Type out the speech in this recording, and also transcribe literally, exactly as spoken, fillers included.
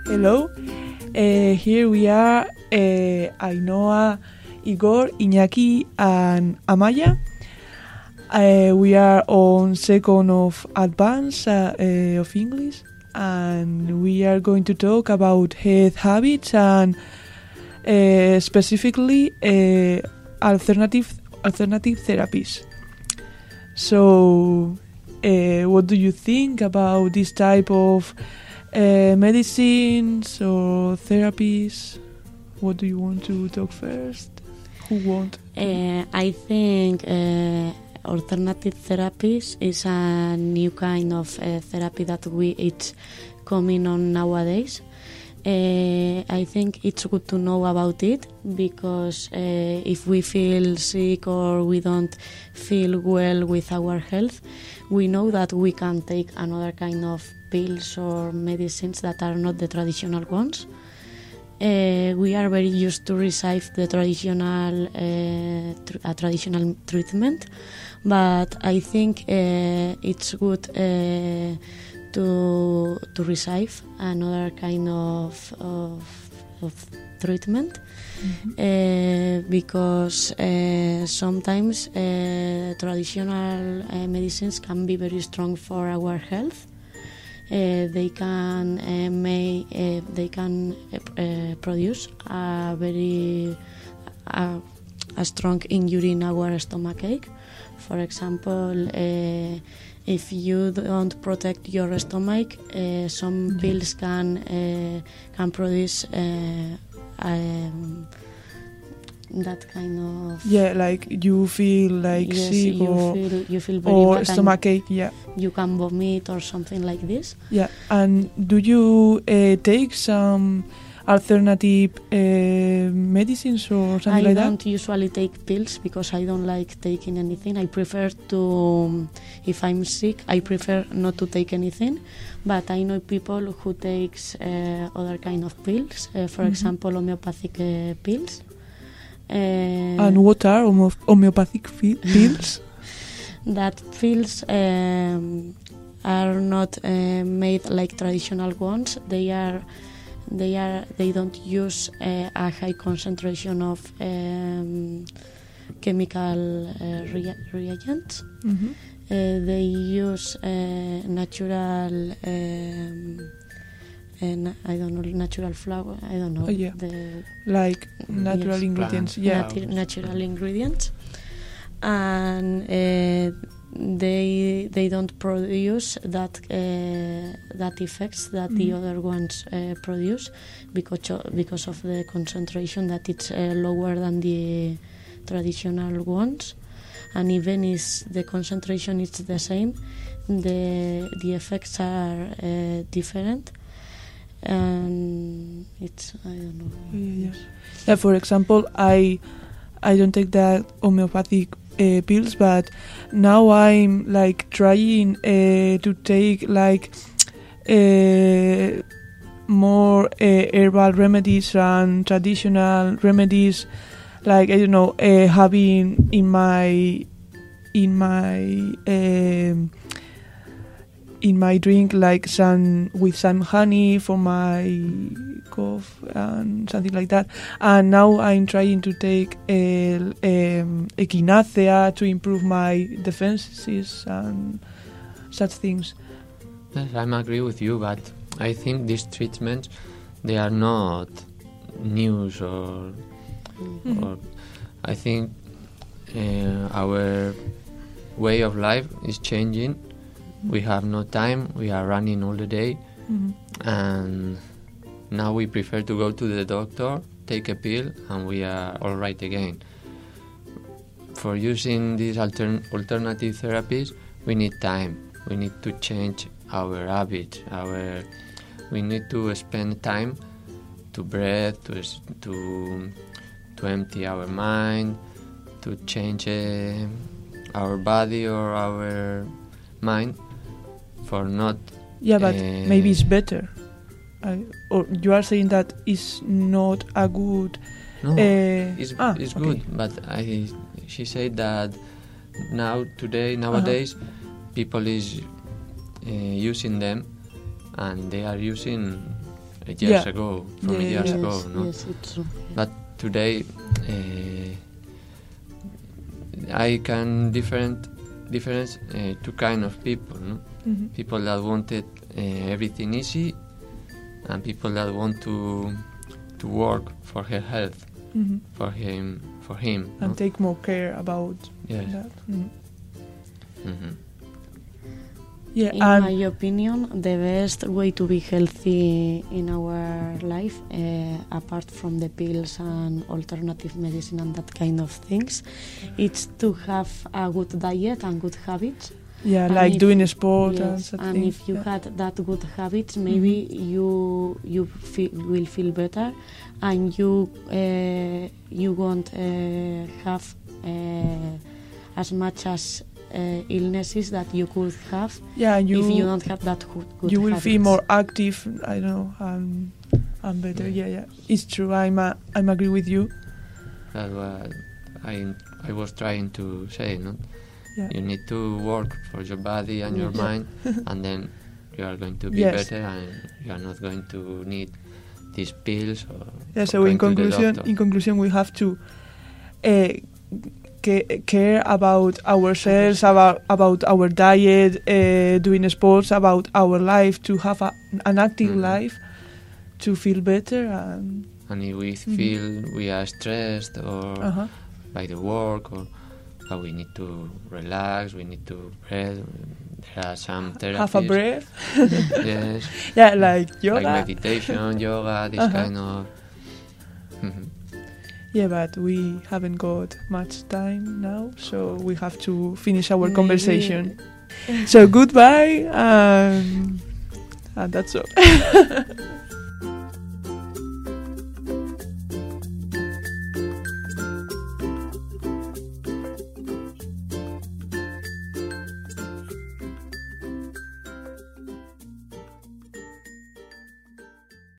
Hello. Uh, here we are, uh, Ainhoa, Igor, Iñaki, and Amaya. Uh, we are on second of advance uh, uh, of English, and we are going to talk about health habits and uh, specifically uh, alternative alternative therapies. So, uh, what do you think about this type of uh, medicines or therapies? What do you want to talk first? Who want? Uh, I think uh, alternative therapies is a new kind of uh, therapy that we it's coming on nowadays. Uh, I think it's good to know about it because uh, if we feel sick or we don't feel well with our health, we know that we can take another kind of pills or medicines that are not the traditional ones. Uh, we are very used to receive the traditional uh, tr- a traditional treatment, but I think uh, it's good uh, to to receive another kind of of, of treatment mm-hmm. uh, because uh, sometimes uh, traditional uh, medicines can be very strong for our health. Uh, they can uh, may uh, they can uh, produce a very uh, a strong injury in our stomachache. For example, uh, if you don't protect your stomach, uh, some mm-hmm. pills can uh, can produce uh, um, that kind of yeah, like you feel like yes, sick you or feel you feel very or bad stomachache. Yeah, you can vomit or something like this. Yeah, and do you uh, take some alternative uh, medicines or something I like that? I don't usually take pills because I don't like taking anything. I prefer to, if I'm sick, I prefer not to take anything. But I know people who takes uh, other kind of pills, uh, for mm-hmm. example, homeopathic uh, pills. Uh, and what are homo- homeopathic fi- pills? That pills um, are not uh, made like traditional ones. They are, they are, they don't use uh, a high concentration of um, chemical uh, rea- reagents. Mm-hmm. Uh, they use uh, natural. Um, And I don't know, natural flour. I don't know. Oh, yeah. The like natural yes, ingredients. plant, Yeah, natu- natural ingredients, and uh, they they don't produce that uh, that effects that mm. the other ones uh, produce because of, because of the concentration that it's uh, lower than the traditional ones, and even if the concentration is the same, the the effects are uh, different. And it's I don't know. Yeah, yeah. yeah for example, I I don't take that homeopathic uh, pills, but now I'm like trying uh, to take like uh, more uh, herbal remedies and traditional remedies, like I don't know, uh, having in my in my. Um, in my drink like some with some honey for my cough and something like that, and now I'm trying to take a, um, echinacea to improve my defenses and such things. Yes, I'm agree with you, but I think these treatments they are not news or mm-hmm. or I think uh, our way of life is changing. We have no time, we are running all the day, mm-hmm. and now we prefer to go to the doctor, take a pill, and we are all right again. For using these altern- alternative therapies, we need time. We need to change our habits. Our, we need to spend time to breathe, to to, to empty our mind, to change uh, our body or our mind. For not yeah but uh, maybe it's better I, or you are saying that it's not a good no uh, it's, ah, it's okay. good, but I she said that now today nowadays uh-huh. people is uh, using them and they are using years Yeah. ago, from Yeah, years yeah. ago, yes, no? yes, it's true. But today, uh, I can different difference uh, two kind of people, no? Mhm. People that wanted uh, everything easy, and people that want to to work for her health, Mhm. for him, for him. And no? take more care about Yes. that. Mhm. Mhm. Yeah, In and my opinion, the best way to be healthy in our life, uh, apart from the pills and alternative medicine and that kind of things, it's to have a good diet and good habits. yeah, and like if- doing sport and Yes, such and things. if you yeah. had that good habits, maybe you you feel, will feel better, and you uh, you won't uh, have uh, as much as uh, illnesses that you could have yeah, and you if you don't have that good, good you will habits. feel more active. I don't know, um, and better. Yeah, yeah, it's true. I'm uh, I'm agree with you. That's what I I was trying to say, no? Yeah. You need to work for your body and your Yes. mind, and then you are going to be Yes. better, and you are not going to need these pills. Or Yeah. or So in going to the conclusion, doctor. in conclusion, we have to uh, ca- care about ourselves, about about our diet, uh, doing sports, about our life, to have a, an active Mhm. life, to feel better. And And if we Mhm. feel we are stressed or uh-huh. by the work, or uh, we need to relax, we need to breathe. There are some therapies. have a breath. Yes. Yeah, like yoga. Like meditation, yoga, this Uh-huh. kind of. Mhm. Yeah, but we haven't got much time now, so we have to finish our Maybe- conversation. So goodbye, and, and that's all.